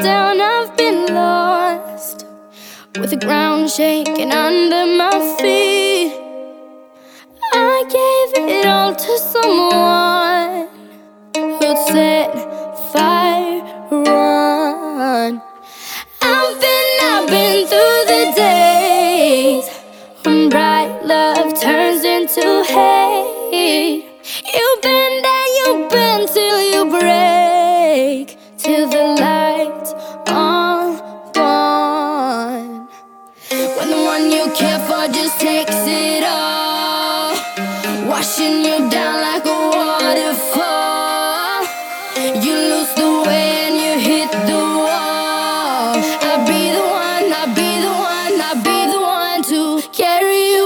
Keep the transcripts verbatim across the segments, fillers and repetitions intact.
down, I've been lost, with the ground shaking under my feet. I gave it all to someone who'd set fire on. I've been, I've been through the days when bright love turns into hate. You've been there, you've been till you break, till the lights are gone. When the one you care for just takes it all, washing you down like a waterfall. You lose the way and you hit the wall. I'll be the one, I'll be the one, I'll be the one to carry you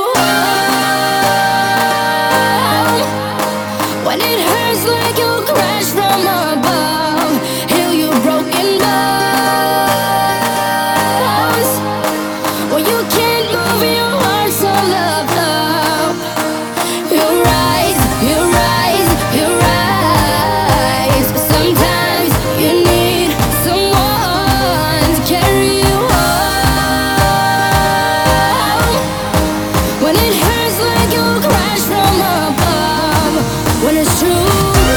home. When it hurts like you crash from above, heal your broken bones. When you can't move your heart, so love, love. You rise, you rise, you rise. Sometimes you need someone to carry you home. When it hurts like you crash from above, when it's true love.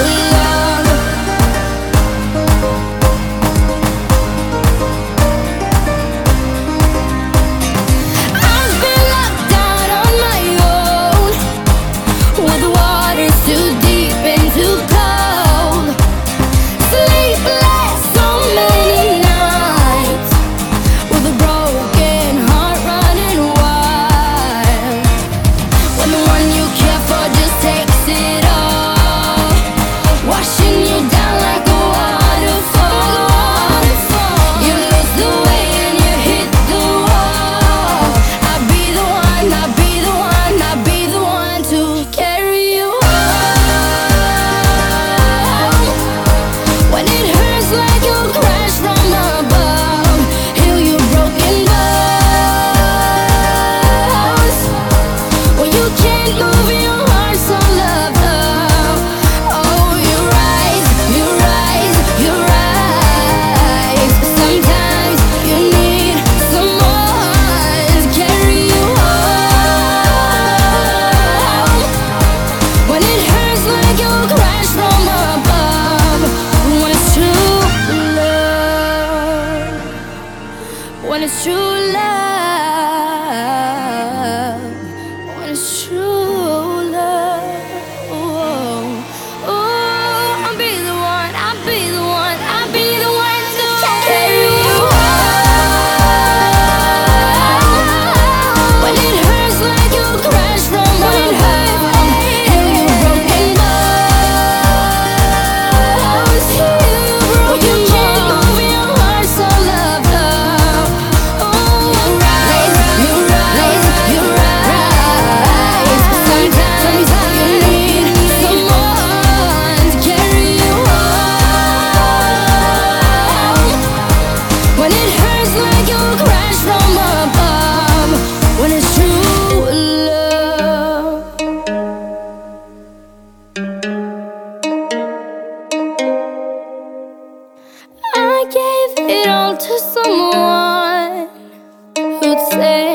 I've been locked down on my own, with the water's too deep and too cold. Sleepless so many nights, with a broken heart running wild. When the one you care for just takes it all, washing you down like a waterfall. You lose the way and you hit the wall. I'll be the one, I'll be the one, I'll be the one to carry you home. When it hurts like you crash from above, heal your broken bones. When you can't move your heart, so love, love. Oh, you rise, you rise, you rise. Sometimes you need someone to carry you home. When it hurts like you crash from above, when it's true love, when it's true love, when it's true love. Oh, oh, I'll be the one, I'll be the one, I'll be the one to carry you home. When it hurts like you crash from above, heal your broken bones. When you can't move your heart, so love, love. Oh, you rise, you rise, you rise. Sometimes you need someone to carry you home. When it hurts like you crash from above, when it's true love. I gave it all to someone who'd say